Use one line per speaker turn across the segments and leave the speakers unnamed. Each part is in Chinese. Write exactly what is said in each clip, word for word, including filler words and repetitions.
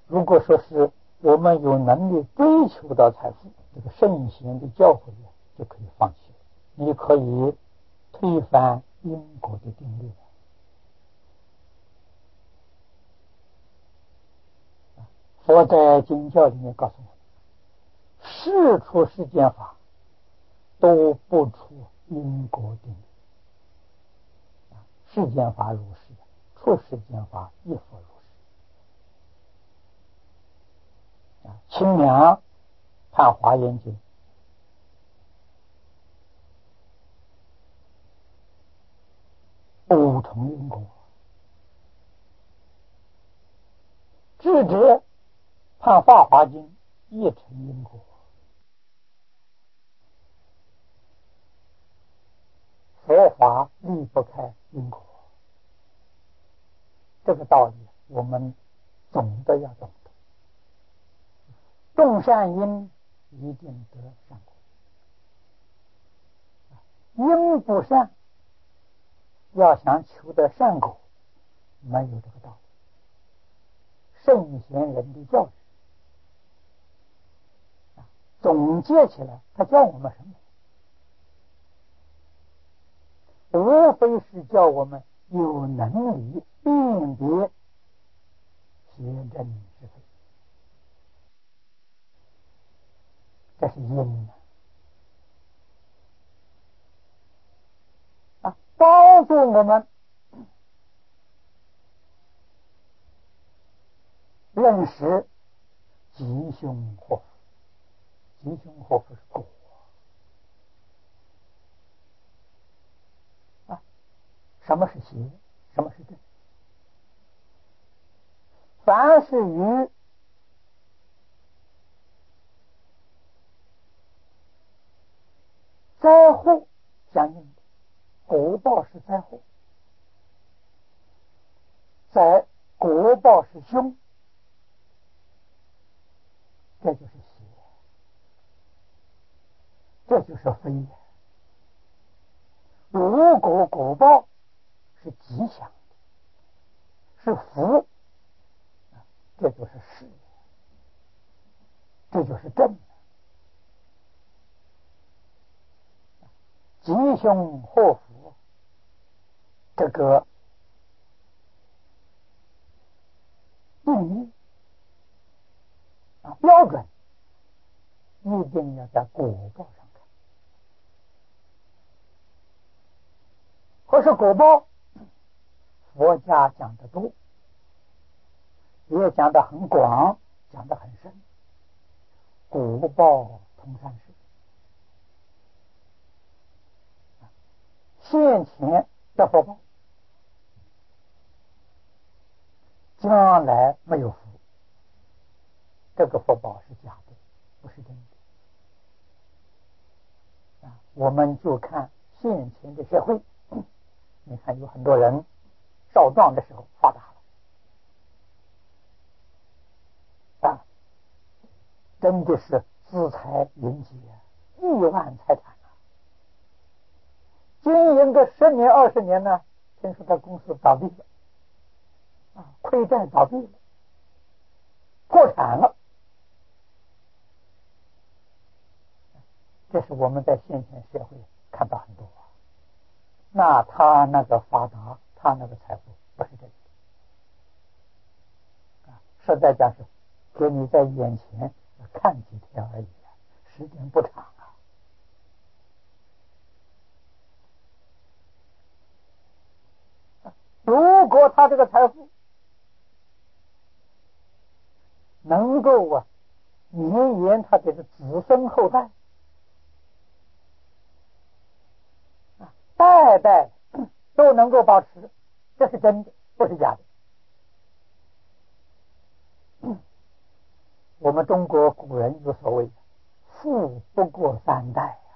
如果说是我们有能力追求到财富，这个圣贤的教诲就可以放弃了，你可以推翻因果的定律。佛在经教里面告诉我们，事出世间法都不出因果定律，世间法如是，出世间法亦复如是。清凉判华严经不同因果，智者判法华经一成因果。佛法离不开因果，这个道理我们总的要懂得。种善因一定得善果，因不善要想求得善果，没有这个道理。圣贤人的教育总结起来，他教我们什么？无非是叫我们有能力辨别邪正是非，这是因啊，帮助我们认识吉凶祸福。吉凶祸福是果啊，什么是邪，什么是正？凡是与灾祸相应的，果报是灾祸，在果报是凶，这就是邪，这就是非。如果果报是吉祥的，是福，这就是事，这就是正。吉凶祸福这个定义啊标准，一定要在果报上看。何是果报？佛家讲得多，也讲得很广，讲得很深。果报通三世，现前的福报，将来没有福，这个福报是假的，不是真的。啊，我们就看现前的社会，你看有很多人少壮的时候发达了，啊，真的是资财云集，亿万财产啊！经营个十年二十年呢，听说他公司倒闭了，啊，亏债倒闭了，破产了。这是我们在现前社会看到很多啊。那他那个发达，他那个财富不是真的啊，实在讲是给你在眼前看几天而已啊，时间不长啊。如果他这个财富能够啊绵延他的子孙后代，啊，代代都能够保持，这是真的，不是假的。我们中国古人有所谓富不过三代啊，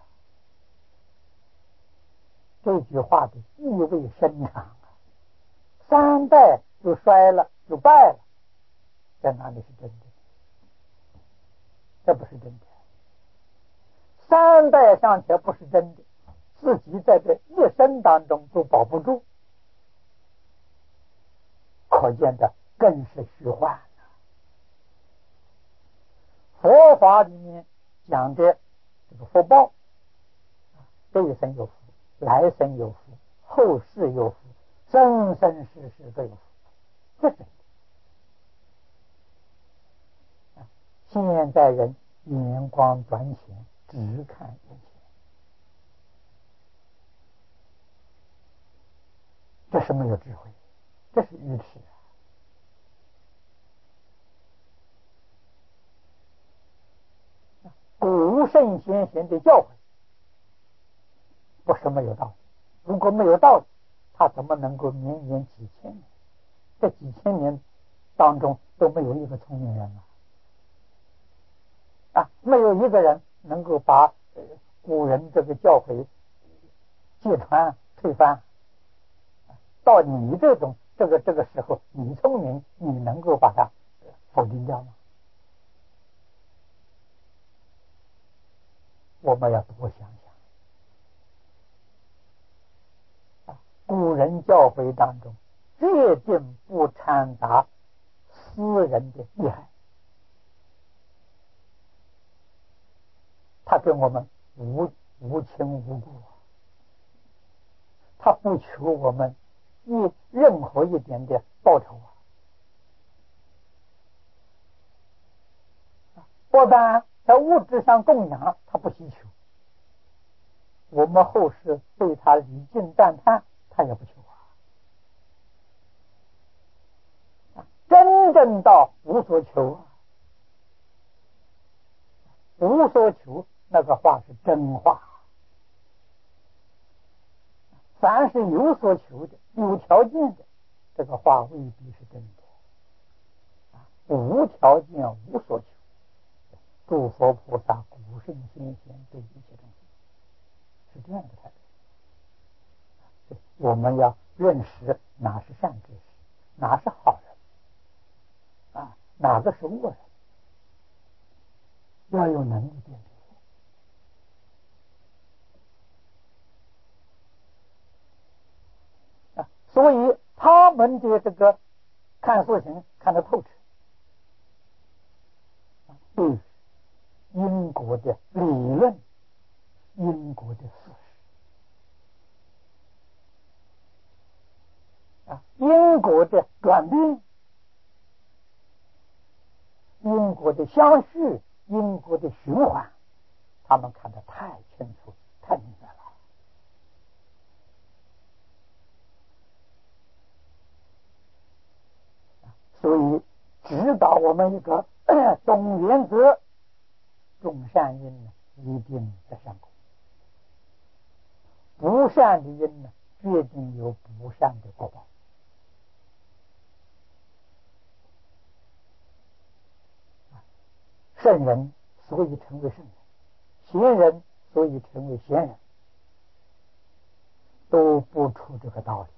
这句话的意味深长啊。三代就衰了，就败了，在哪里是真的？这不是真的。三代尚且不是真的，自己在这一生当中都保不住，可见的更是虚幻啊。 佛法里面讲的这个福报，这一生有福，来生有福，后世有福，生生世世都有福，这是真的。现在人眼光短浅，只看眼前，这是没有智慧，这是愚痴啊！古圣先贤的教诲不是没有道理，如果没有道理，他怎么能够绵延几千年？这几千年当中都没有一个聪明人啊！啊，没有一个人能够把、呃、古人这个教诲揭穿推翻。到你这种这个这个时候，你聪明，你能够把它否定掉吗？我们要多想想啊！古人教诲当中，决定不掺杂私人的利害，他对我们无无亲无故，他不求我们一任何一点的报酬啊！不但在物质上供养，他不希求，我们后世对他礼敬赞叹，他也不求啊！真正到无所求啊，无所求，那个话是真话。凡是有所求的、有条件的，这个话未必是真的啊！无条件、无所求，诸佛菩萨、古圣先贤对一切东西是这样的态度。我们要认识哪是善知识，哪是好人啊，哪个是恶人，要有能力辨别。所以他们的这个看事情看得透彻，对因果的理论、因果的事实啊，因果的转变、因果的相续、因果的循环，他们看得太清楚、太明白了。所以指导我们一个总原则：种善因呢，一定得善果；不善的因呢，决定有不善的果报。圣人所以成为圣人，贤人所以成为贤人，都不出这个道理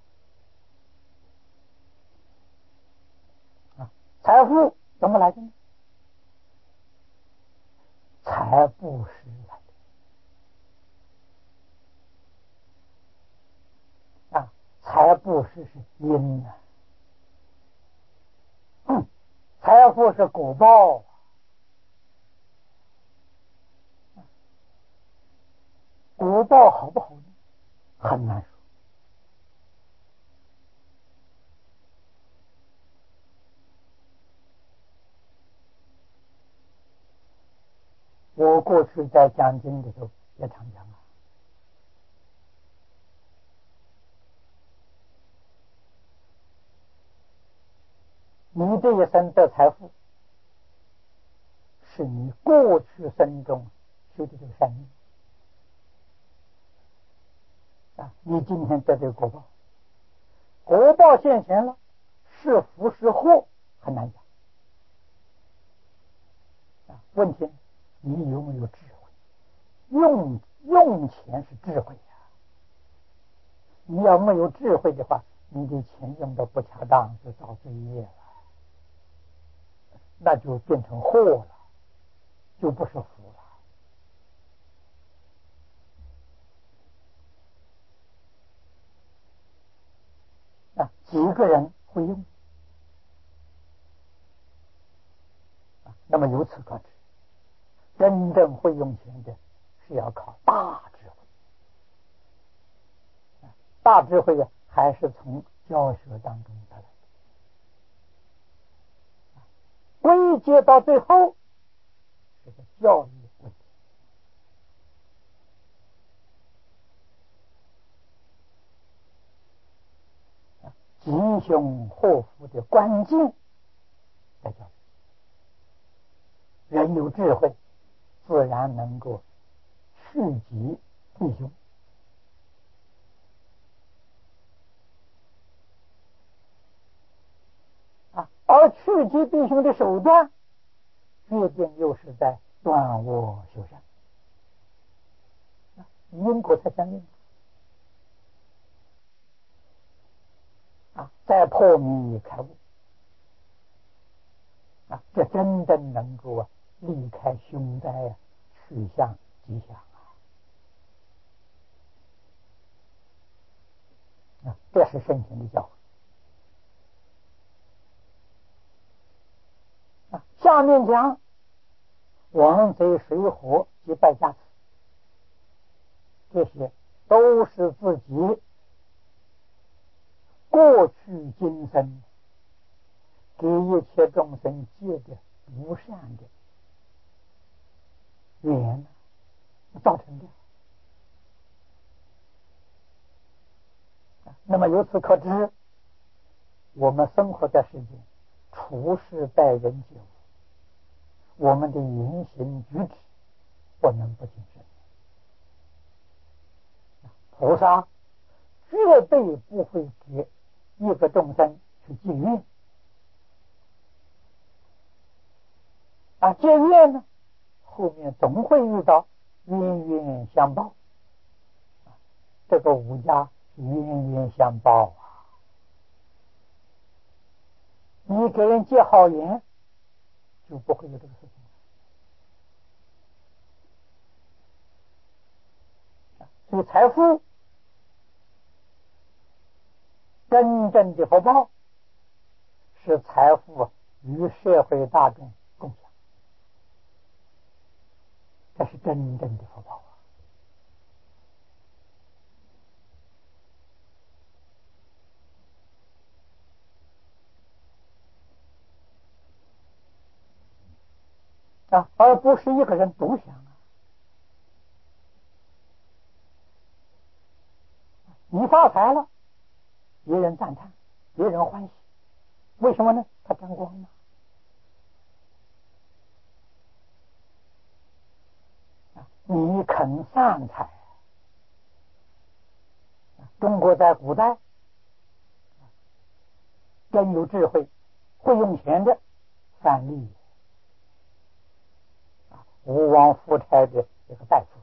啊！啊，财富怎么来的呢？财布施来的啊！财布施是因啊，嗯，财富是果报。果报好不好呢？很难说。我过去在讲经的时候也常讲啊，你这一生得财富，是你过去生中修的这个善因啊，你今天得这个果报，果报现前了，是福是祸很难讲啊。问题你有没有智慧？用用钱是智慧呀、啊，你要没有智慧的话，你的钱用的不恰当，就造罪业了，那就变成祸了，就不是福了。啊，几个人会用啊？ 那么由此可知，真正会用钱的是要靠大智慧。大智慧啊，还是从教学当中得来的。归结到最后，是个教育问题。吉凶祸福的关键在教育。人有智慧，自然能够趋吉避凶。啊，而趋吉避凶的手段，决定又是在断恶修善。因果才相应。啊，再破迷开悟。啊，这真正能够啊离开凶灾啊，趋向吉祥啊！啊，这是圣贤的教诲啊。下面讲王贼水火及败家子，这些都是自己过去今生给一切众生结的不善的缘造成的。那么由此可知，我们生活在世间，处事待人接物，我们的言行举止不能不谨慎。菩萨绝对不会给一个众生去结怨啊，结怨呢，后面总会遇到冤冤相报。这个武家是冤冤相报啊！你给人结好缘，就不会有这个事情。所以财富真正的福报是财富与社会大众共享，这是真正的福报啊！啊，而不是一个人独享啊！你发财了，别人赞叹，别人欢喜，为什么呢？他沾光嘛。你肯善财，中国在古代真有智慧、会用钱的范例，吴王夫差的这个大夫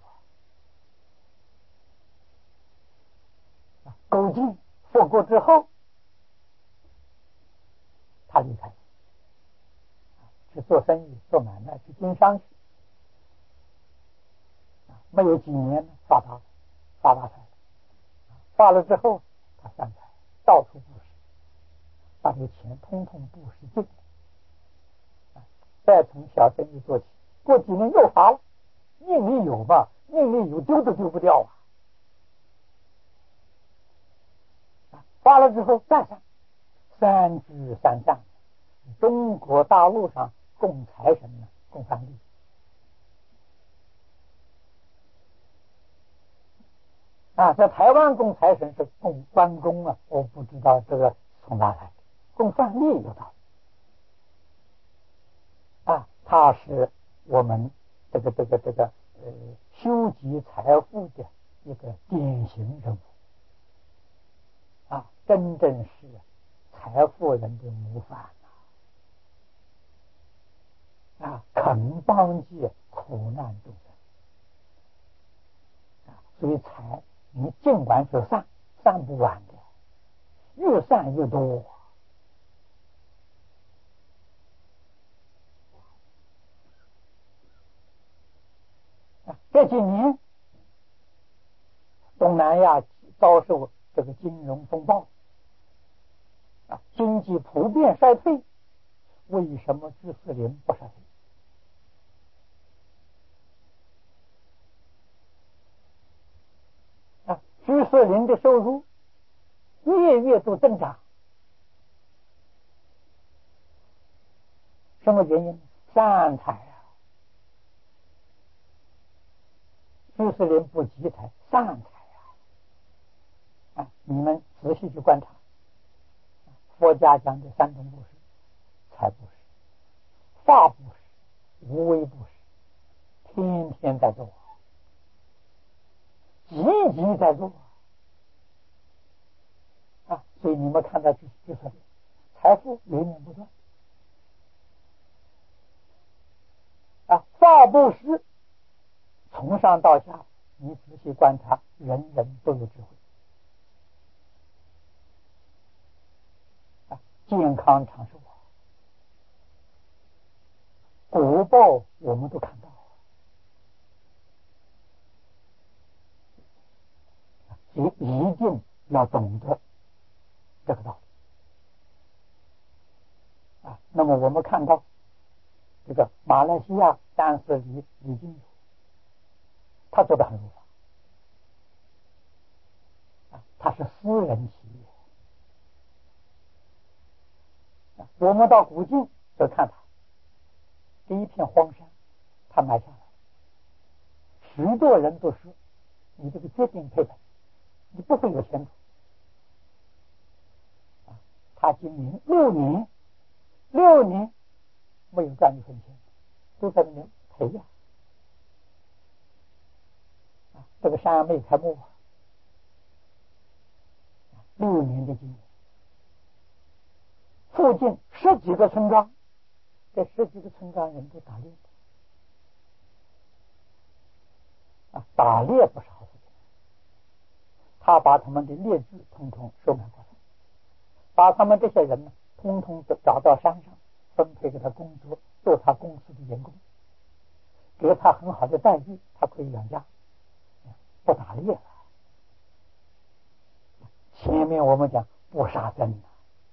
啊，勾践复国之后，他离开去做生意、做买卖、去经商去，没有几年发达发大财了。发了之后，他散财，到处布施，把这个钱通通布施尽。再从小生意做起，过几年又发了，命里有吧，命里有，丢都丢不掉啊！发了之后再散，三聚三散，中国大陆上供财神呢，供范例。啊，在台湾供财神是供关公啊，我不知道这个从哪来的，供范例有道理啊，他是我们这个这个这个呃修集财富的一个典型人物啊，真正是财富人的模范啊，肯帮济苦难众生啊，所以财你尽管是散，散不完的，越散越多。啊，这几年东南亚遭受这个金融风暴啊，经济普遍衰退。为什么居士林不衰退？ 士林的收入月月都增长，什么原因？善财啊！居士林不积财，善财啊！啊，你们仔细去观察，佛家讲的三种布施：财布施、法布施、无为布施，天天在做，积极在做啊！所以你们看到居居士林财富源源不断啊！法布施从上到下，你仔细观察，人人都有智慧啊，健康长寿啊，果报我们都看到啊，所以一定要懂得这个道理啊。那么我们看到这个马来西亚丹斯里李金友，他做的很如法啊，他是私人企业啊。我们到古晋就看他这一片荒山，他买下来，许多人都说你这个决定赔本，你不会有前途啊。他经营六年，六年没有赚一分钱，都在那边赔呀啊！这个山没开幕啊，六年的经营，附近十几个村庄，这十几个村庄人都打猎啊，打猎不是好事情。他把他们的猎具通通收买过来，把他们这些人呢，通通都找到山上，分配给他工作，做他公司的员工，给他很好的待遇，他可以养家，不打猎了。前面我们讲不杀生啊，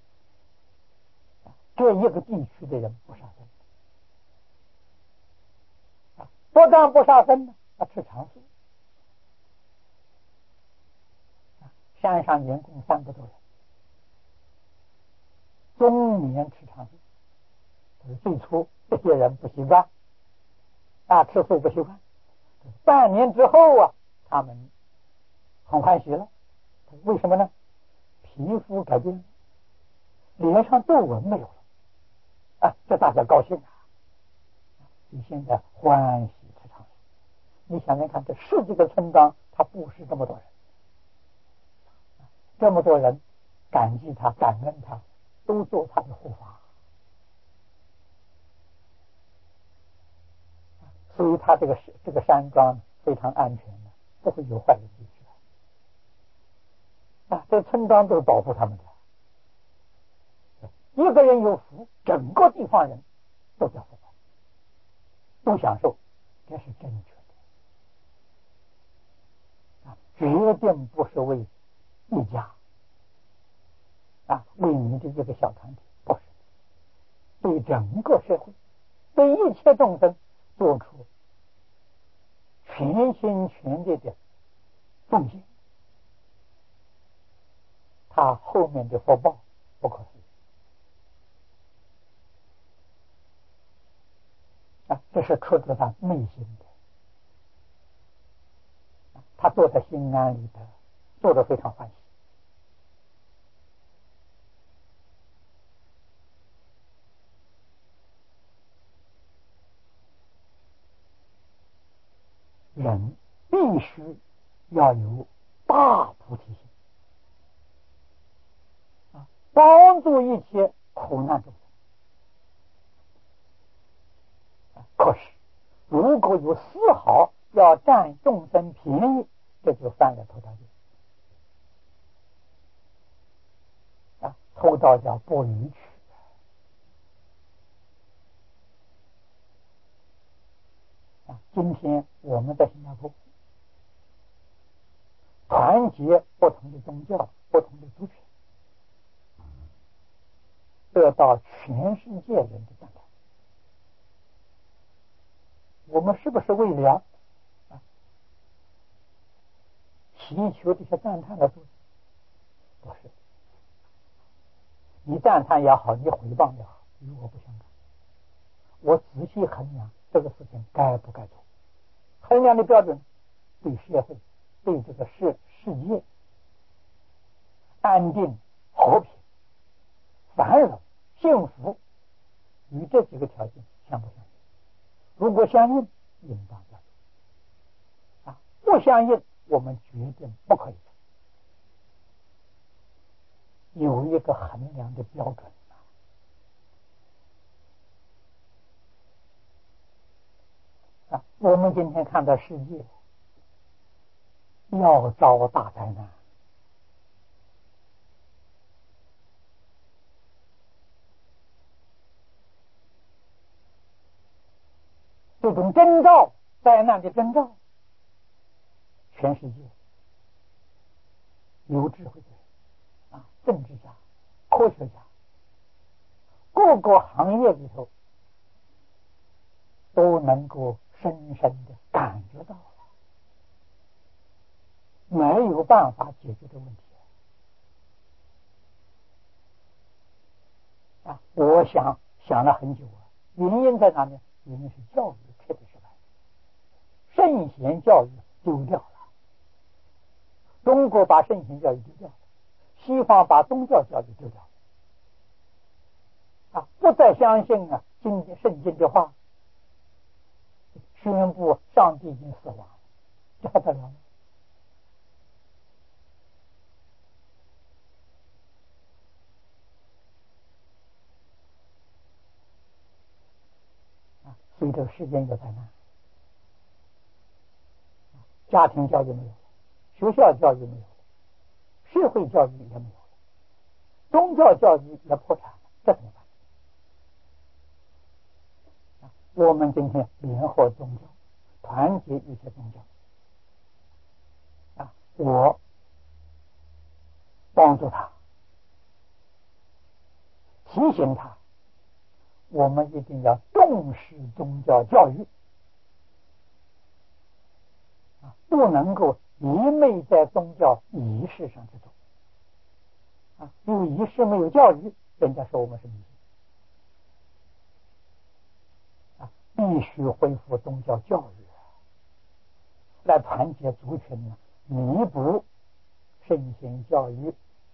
这一个地区的人不杀生啊，不但不杀生呢，他吃长素。山上员工三百多人，中年吃长素。最初这些人不习惯啊，吃素不习惯，半年之后啊，他们很欢喜了。为什么呢？皮肤改变，脸上皱纹没有了啊，这大家高兴啊！你现在欢喜吃长素。你想想看，这十几个村庄，他布施这么多人，这么多人感激他、感恩他，都做他的护法，所以他这个这个山庄非常安全的，不会有坏人进去啊。这村庄都是保护他们的，一个人有福，整个地方人都叫福，都享受，这是正确的啊，决定不是为一家啊，为你的这个小团体，不是，对整个社会，对一切众生做出全心全力的奉献，他后面的福报不可思议啊！这是出自他内心的，他做的心安理得，做的非常欢喜。人必须要有大菩提心啊，帮助一切苦难众生。可是如果有丝毫要占众生便宜，这就犯了偷盗戒啊！偷盗叫不离取啊！今天我们在新加坡团结不同的宗教、不同的族群，得到全世界人的赞叹。我们是不是为了啊祈求这些赞叹的作用？不是。你赞叹也好，你回谤也好，与我不相干。我仔细衡量这个事情该不该做，衡量的标准对社会、对这个世世界安定、和平、繁荣、幸福，与这几个条件相不相应？如果相应，应当要做；啊，不相应，我们决定不可以做。有一个衡量的标准。啊，我们今天看到世界要遭大灾难，这种征兆，灾难的征兆，全世界有智慧的人啊，政治家、科学家，各个行业里头都能够深深的感觉到了，没有办法解决这个问题啊！我想想了很久啊，原因在哪里？原因是教育彻底失败，圣贤教育丢掉了。中国把圣贤教育丢掉了，西方把宗教教育丢掉了啊！不再相信啊，今天圣经的话，宣布上帝已经死亡，这还得了吗？啊，所以这个世间有灾难，家庭教育没有了，学校教育没有了，社会教育也没有了，宗教教育也破产了，这怎么办？啊，我们今天联合宗教，团结一些宗教啊，我帮助他，提醒他，我们一定要重视宗教教育啊，不能够一昧在宗教仪式上去做啊，有仪式没有教育，人家说我们是迷信啊，必须恢复宗教教育来团结族群呢，弥补圣贤教育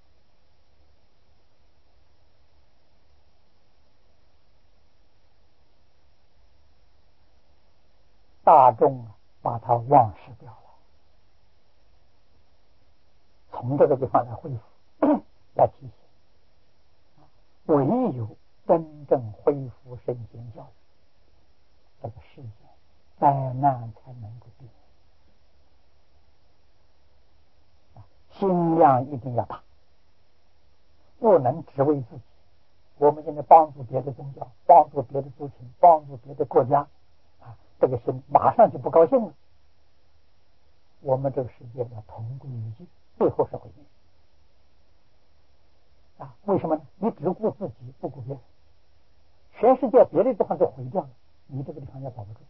大众把它忘失掉了。从这个地方来恢复，来提醒，唯有真正恢复圣贤教育，这个世界灾难才能够避免。心量一定要大，不能只为自己。我们现在帮助别的宗教，帮助别的族群，帮助别的国家啊，这个心马上就不高兴了。我们这个世界要同归于尽，最后是毁灭啊！为什么呢？你只顾自己，不顾别人，全世界别的地方都毁掉了，你这个地方也保不住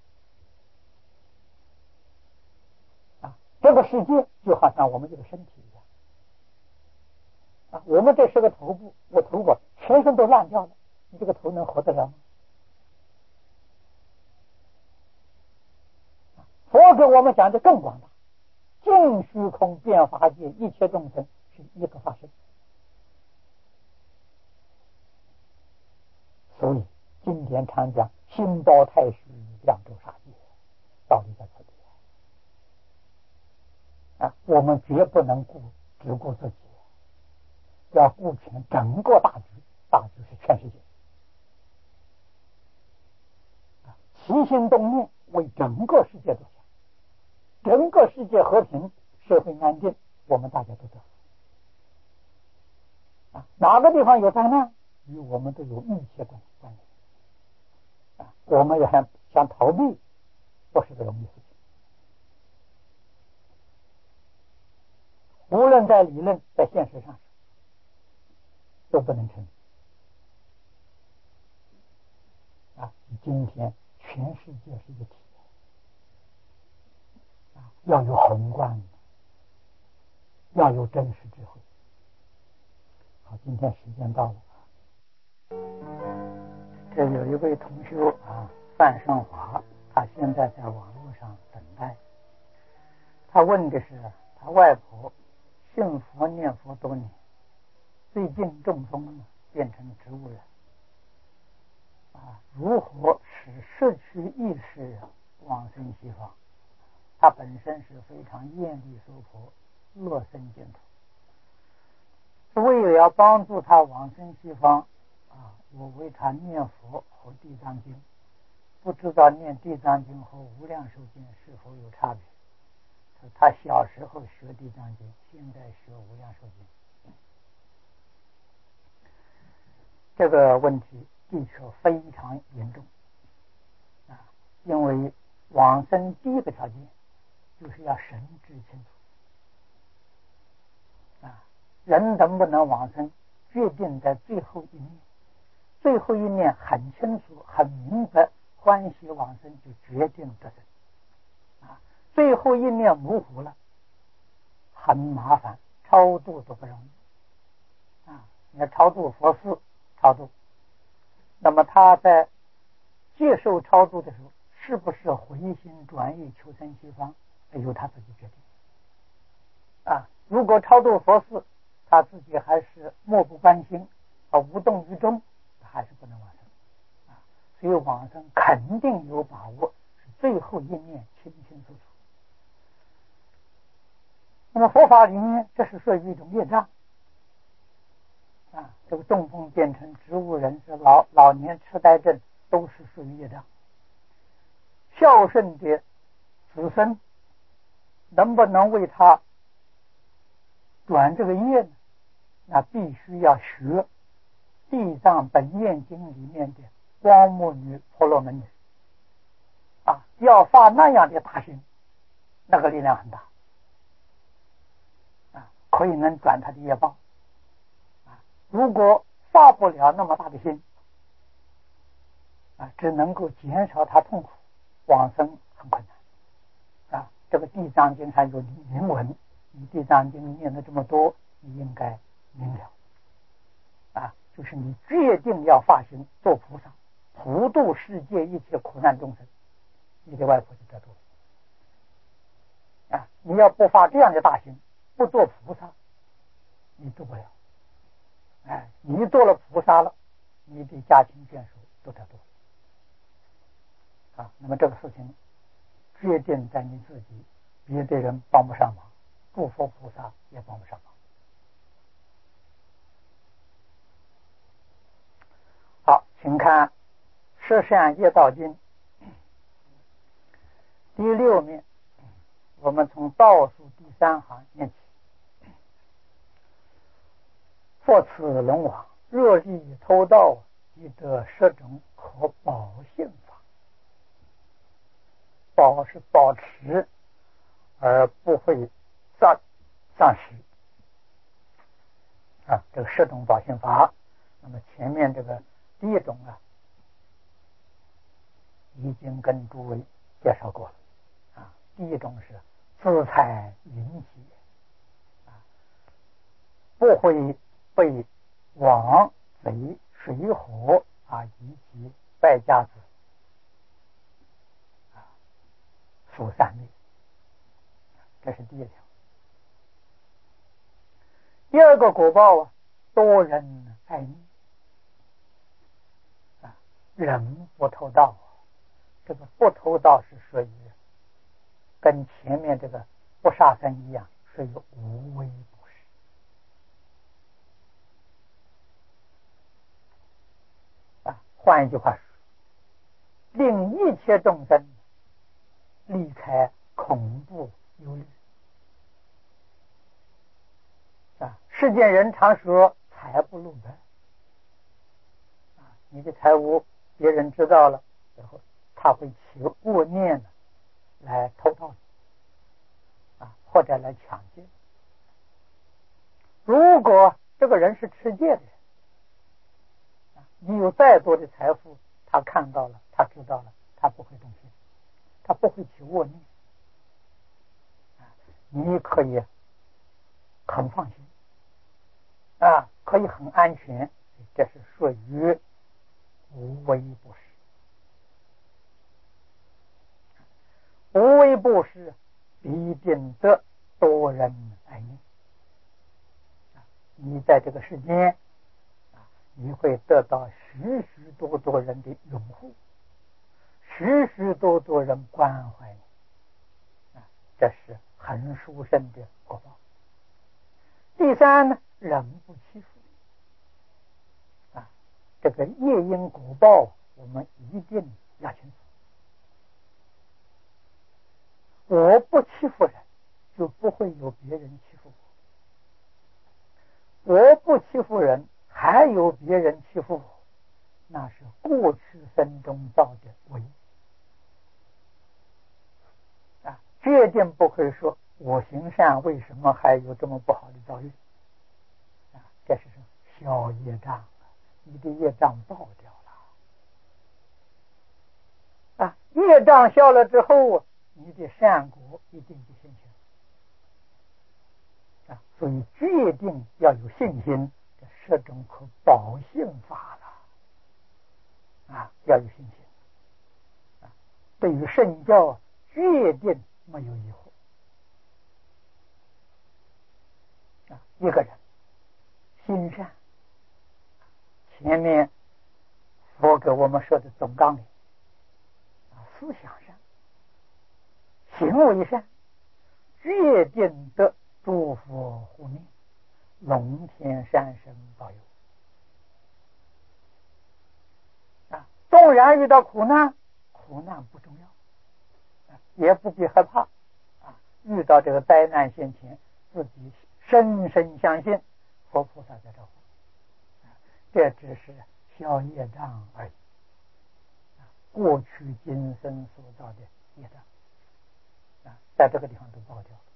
啊！这个世界就好像我们这个身体一样啊，我们这是个头部，我头发全身都烂掉了，你这个头能活得了吗？佛给我们讲的更广大，净虚空变法界，一切众生是一个法身。所以经典常讲心包太虚，两周杀戒，道理在此地啊！我们绝不能顾只顾自己，要顾全整个大局，大局是全世界啊！起心动念为整个世界着想，整个世界和平，社会安定，我们大家都得啊！哪个地方有灾难，与我们都有密切的关系啊！我们也想想逃避，不是个容易事情。无论在理论，在现实上都不能成啊！今天全世界是一体啊，要有宏观要有真实智慧。好，今天时间到了。这有一位同修啊，范胜华，他现在在网络上等待。他问的是，他外婆信佛念佛多年，最近中风了，变成植物人啊，如何使失去意识往生西方？他本身是非常厌离娑婆，乐生净土。为了要帮助他往生西方啊，我为他念佛和地藏经，不知道念地藏经和无量寿经是否有差别？他小时候学地藏经，现在学无量寿经。这个问题的确非常严重啊！因为往生第一个条件就是要神知清楚啊，人能不能往生，决定在最后一念。最后一念很清楚、很明白，欢喜往生就决定得生啊。最后一念模糊了，很麻烦，超度都不容易啊！你要超度佛事，超度，那么他在接受超度的时候，是不是回心转意求生西方，由他自己决定啊。如果超度佛事，他自己还是漠不关心啊，无动于衷，还是不能往生啊。所以往生肯定有把握，是最后一念清清楚楚。那么佛法里面，这是属于一种业障啊。这个中风变成植物人，是老老年痴呆症，都是属于业障。孝顺的子孙能不能为他转这个业呢？那必须要学地藏本愿经里面的光目女婆罗门女啊，要发那样的大心，那个力量很大啊，可以能转他的业报啊。如果发不了那么大的心啊，只能够减少他痛苦，往生很困难啊。这个地藏经上有明文，你地藏经念了这么多，你应该明了啊，就是你决定要发心做菩萨，普度世界一切苦难众生，你的外婆就得度了啊。你要不发这样的大心，不做菩萨，你度不了。哎，你做了菩萨了，你的家亲眷属都得度啊。那么这个事情决定在你自己，别的人帮不上忙，诸佛菩萨也帮不上忙。好，请看《十善业道经》第六面，我们从倒数第三行念起。复此龙王，若力偷盗，即得十种可保性法。保是保持而不会丧丧失啊，这个十种保性法。那么前面这个第一种啊，已经跟诸位介绍过了啊。第一种是自采云喜啊，不会被王贼水火啊以及败家子啊所散灭，这是第一条。第二个果报啊，多人爱你啊，人不偷盗，这个不偷盗是属于跟前面这个不杀生一样，是有无微不至啊。换一句话说，令一切众生离开恐怖忧虑啊。世间人常说财不露白啊，你的财物别人知道了以后，他会起恶念的来偷盗你啊，或者来抢劫。如果这个人是持戒的人啊，你有再多的财富，他看到了，他知道了，他不会动心，他不会起恶念啊。你可以很放心啊，可以很安全，这是属于无为布施。无为布施必定得多人爱你。你在这个世间，你会得到许许多多人的拥护，许许多多人关怀你，这是很殊胜的果报。第三呢，人不欺负啊，这个业因果报我们一定要清楚。我不欺负人，就不会有别人欺负我；我不欺负人，还有别人欺负我，那是过去生中造的恶业啊，决定不会说我行善，为什么还有这么不好的遭遇啊？这是消业障，你的业障爆掉了啊！业障消了之后，你的善果一定就现前啊！所以决定要有信心，这十种可保信法了啊！要有信心啊！对于圣教决定没有疑惑啊！一个人心善，前面佛给我们说的总纲领啊，思想善，行为善，决定得诸佛护念，龙天善神保佑啊！纵然遇到苦难，苦难不重要，也不必害怕啊！遇到这个灾难现前，自己深深相信佛菩萨在这儿，这只是消业障而已，过去今生所造的业障啊，在这个地方都爆掉了，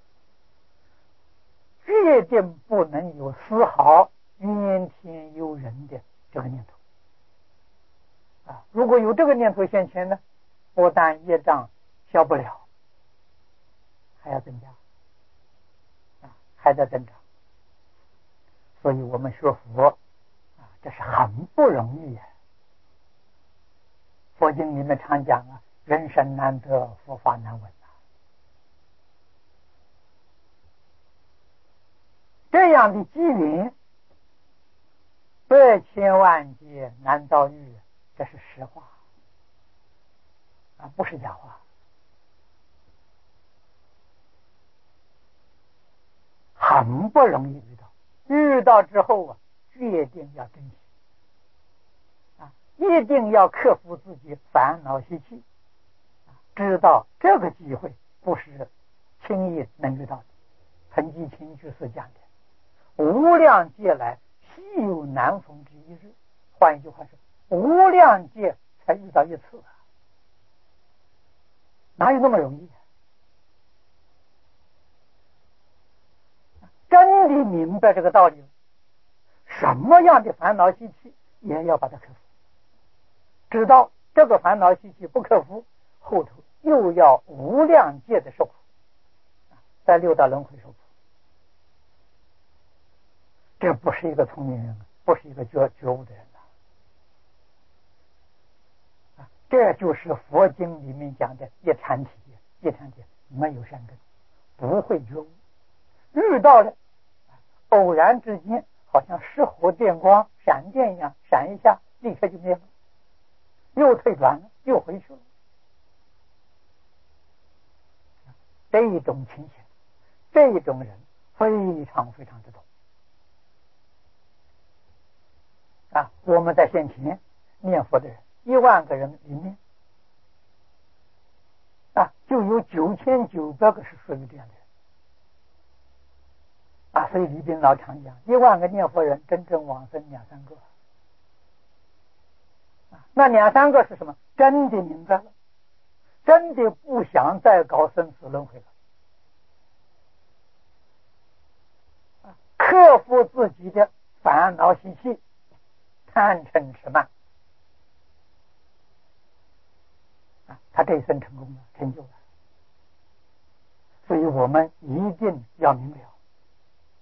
决定不能有丝毫怨天尤人的这个念头啊！如果有这个念头现前呢，不但业障消不了，还要增加啊，还在增长。所以我们学佛啊，这是很不容易呀。佛经里面常讲啊，人生难得，佛法难闻啊。这样的机缘，百千万劫难遭遇，这是实话啊，不是假话。很不容易遇到，遇到之后啊，决定要珍惜啊，一定要克服自己烦恼习气啊，知道这个机会不是轻易能遇到的。彭基清居士讲的，无量劫来稀有难逢之一日，换一句话说，无量劫才遇到一次啊，哪有那么容易啊？真的明白这个道理，什么样的烦恼习气也要把它克服，知道这个烦恼习气不克服，后头又要无量劫的受苦，在六道轮回受苦。这不是一个聪明人，不是一个觉觉悟的人啊！这就是佛经里面讲的一禅体，一禅体没有善根，不会觉悟，遇到了偶然之间，好像石火电光闪电一样，闪一下立刻就灭了，又退转了，又回去了。这一种情形，这一种人非常非常之多啊！我们在现前念佛的人，一万个人里面啊，就有九千九百个是属于这样的人啊！所以李斌老常讲，一万个念佛人，真正往生两三个啊。那两三个是什么？真的明白了，真的不想再搞生死轮回了啊！克服自己的烦恼习气，贪嗔痴慢啊，他这一生成功了，成就了。所以我们一定要明了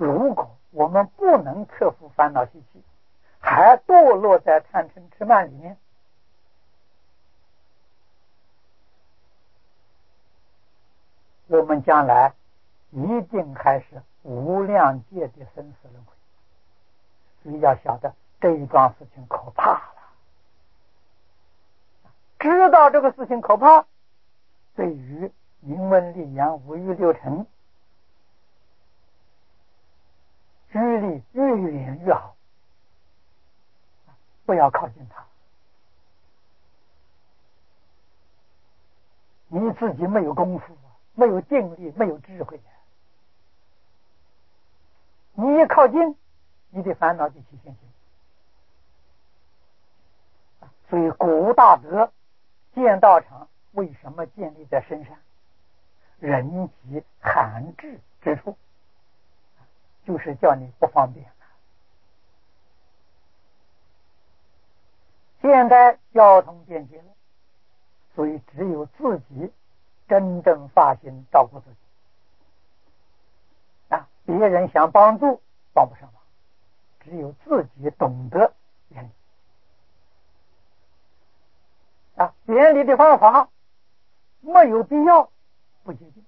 如果我们不能克服烦恼习气，还堕落在贪嗔痴慢里面，我们将来一定还是无量界的生死轮回。所以要晓得这一桩事情可怕了，知道这个事情可怕，对于明文立言五欲六尘距离越远越好，不要靠近它。你自己没有功夫，没有定力，没有智慧，你一靠近，你的烦恼就起现行。所以古大德建道场为什么建立在深山人迹罕至之处，就是叫你不方便。现在交通便捷了，所以只有自己真正发心照顾自己啊，别人想帮助帮不上忙，只有自己懂得原理啊，原理的方法没有必要不接近，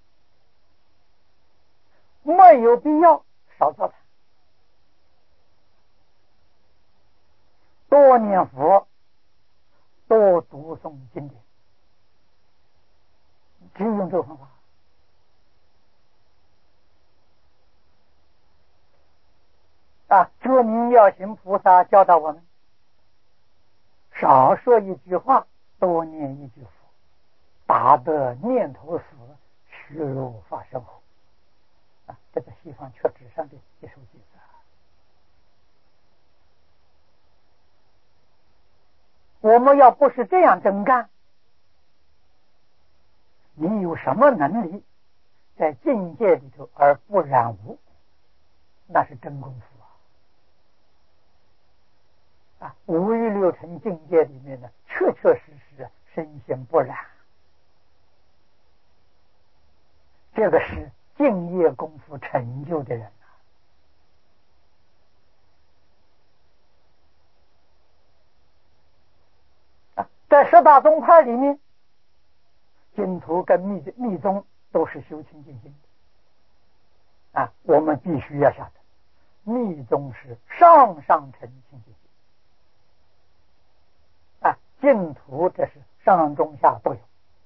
没有必要少做谈，多念佛，多读诵经典，只有用这个方法啊。觉明妙行菩萨教导我们，少说一句话，多念一句佛，达得念头死，虚如发生后啊。这个西方缺纸上的一首句子啊。我们要不是这样真干，你有什么能力在境界里头而不染污？那是真功夫啊！啊，五欲六尘境界里面呢，确确实实身心不染，这个是敬业功夫成就的人啊！在十大宗派里面，净土跟密密宗都是修清净心的啊，我们必须要晓得，密宗是上上乘清净心啊，净土这是上中下都有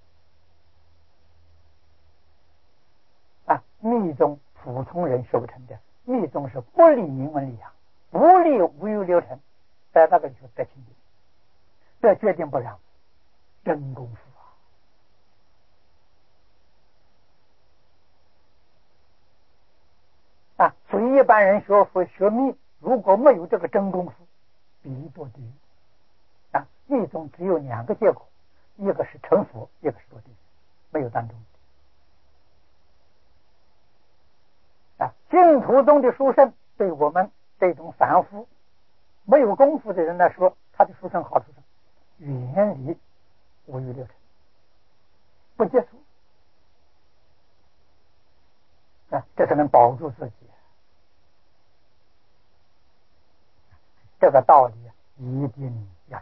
啊。密宗普通人修成的，密宗是不立名闻利养，不立无欲六尘，在那个里头得清净，这决定不让真功夫啊！所以一般人学佛学密，如果没有这个真功夫，必堕地狱啊！密宗只有两个结果，一个是成佛，一个是堕地狱，没有当中啊。净土中的书生对我们这种凡夫没有功夫的人来说，他的书生好处是远离五欲六尘，不接触啊，这才能保住自己。这个道理一定要知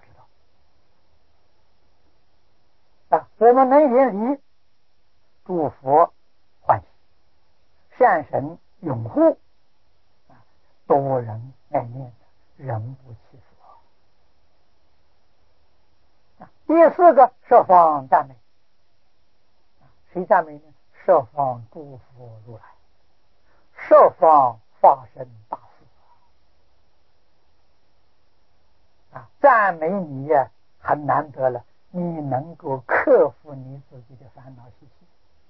道啊！我们能远离，诸佛欢喜，善神拥护啊，多人爱念，人不欺佛啊。第四个，设方赞美，谁赞美呢？设方诸佛如来，设方发生大啊，赞美你呀，很难得了，你能够克服你自己的烦恼习气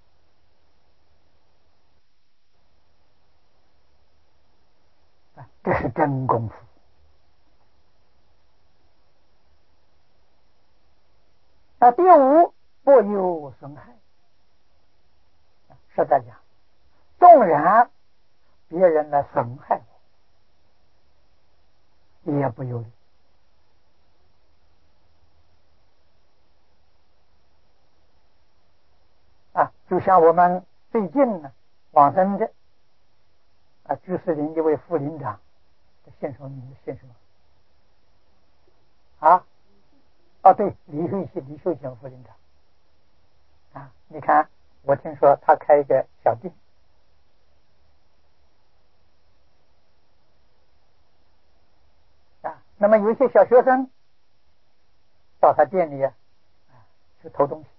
啊，这是真功夫啊。第五，不有损害。实在讲，纵然别人来损害我，也不有理啊。就像我们最近呢往生的啊，居士林一位副林长，姓什么名字？姓什么？啊？哦，对，李秀贤，李秀贤副林长。啊，你看，我听说他开一个小店。啊，那么有一些小学生到他店里啊，去偷东西。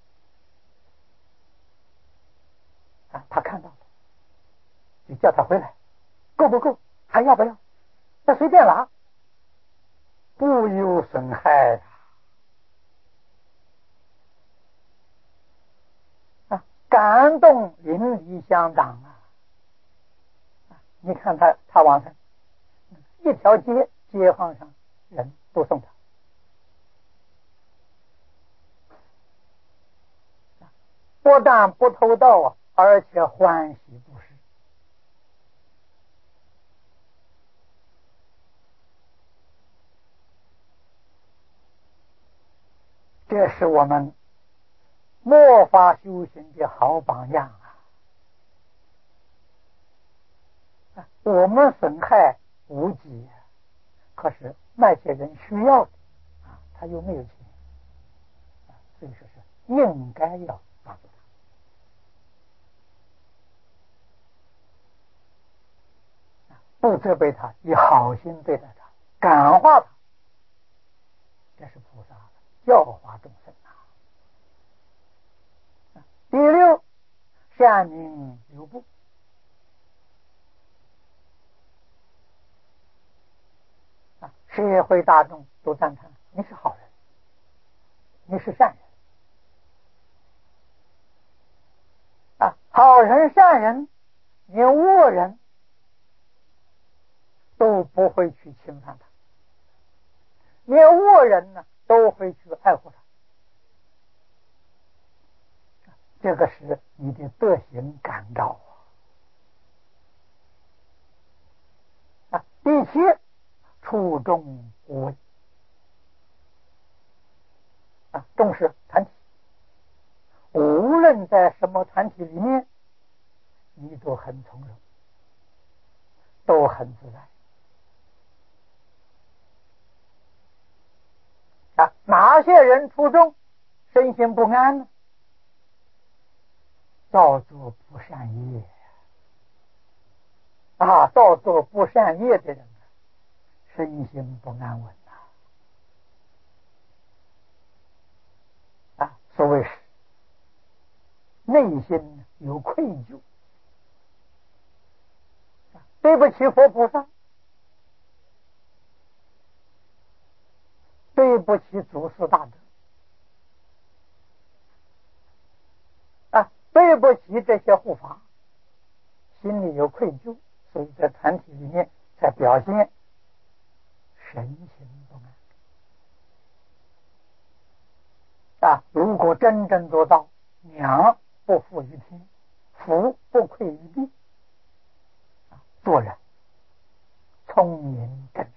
啊，他看到了，就叫他回来，够不够？还要不要？那随便拿，不有损害啊！感动邻里相当啊！你看他，他往上一条街，街坊上人都送他，不但不偷盗啊，而且欢喜布施。这是我们末法修行的好榜样啊！我们损害无几，可是那些人需要的啊，他又没有钱啊，所以说是应该要帮助他，不责备他，以好心对待他，感化他，这是菩萨教化众生啊。第六，善名留步啊，社会大众都赞叹你是好人，你是善人啊，好人善人，连恶人都不会去侵犯他，连恶人呢都会去爱护他。这个是你的德行感召啊！第七，处众无畏啊，重视团体，无论在什么团体里面，你都很从容，都很自在啊。哪些人出众，身心不安呢？造作不善业啊，造作不善业的人身心不安稳啊！啊，所谓是内心有愧疚，对不起佛菩萨，对不起祖师大德啊，对不起这些护法，心里有愧疚，所以在团体里面才表现神情不安啊。如果真正做到良不负于天，福不愧于地，做人聪明正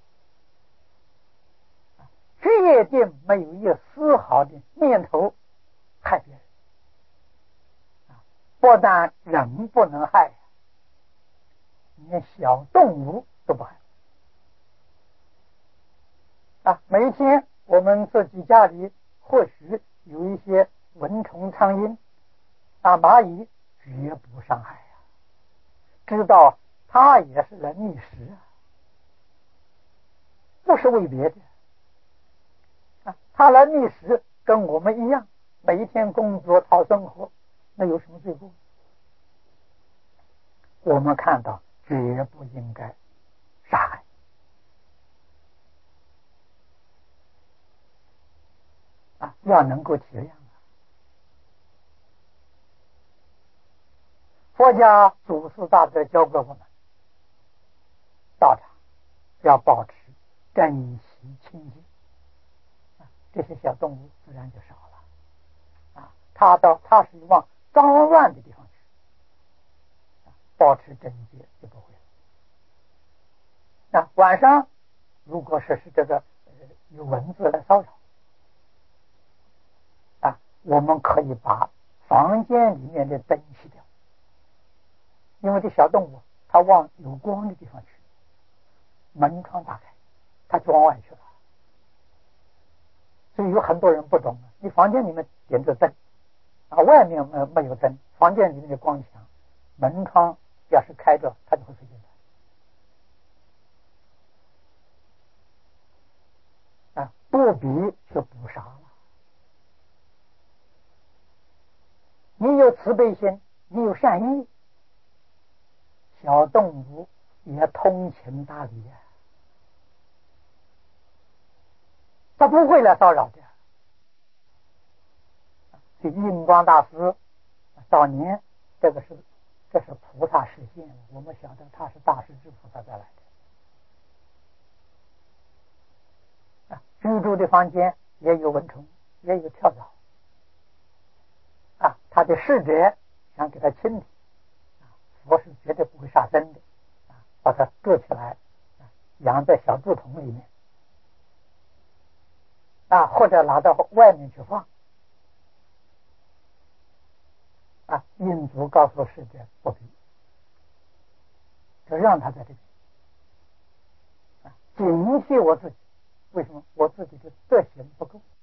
直，决定没有一丝毫的念头害别人，不但人不能害，连小动物都不害啊！每天我们自己家里或许有一些蚊虫苍蝇啊、蚂蚁，绝不伤害啊，知道它也是人觅食啊，不是为别的啊，它来觅食跟我们一样，每一天工作讨生活，那有什么罪过？我们看到绝不应该杀害啊，要能够体谅啊。佛家祖师大德教给我们，道场要保持珍惜清净啊，这些小动物自然就少了啊。他到他是往脏乱的地方去，保持贞洁就不会了。那晚上如果说是这个、呃、有蚊子来骚扰啊，我们可以把房间里面的灯熄掉，因为这小动物它他往有光的地方去，门窗打开，他就往外去了。所以有很多人不懂，你房间里面点着灯啊，外面没没有灯，房间里面的光强，门窗要是开着，他就会飞进来啊，不比就不杀了。你有慈悲心，你有善意，小动物也通情达理呀，他不会来骚扰的。所以印光大师早年这个是这是菩萨实现，我们晓得他是大势至菩萨再来的啊。居住的房间也有蚊虫，也有跳蚤啊，他的侍者想给他清理啊，佛是绝对不会杀生的啊，把它搁起来啊，养在小竹筒里面啊，或者拿到外面去放啊。印祖告诉侍者不必，就让他在这里啊，警惕我自己。为什么？我自己的德行不够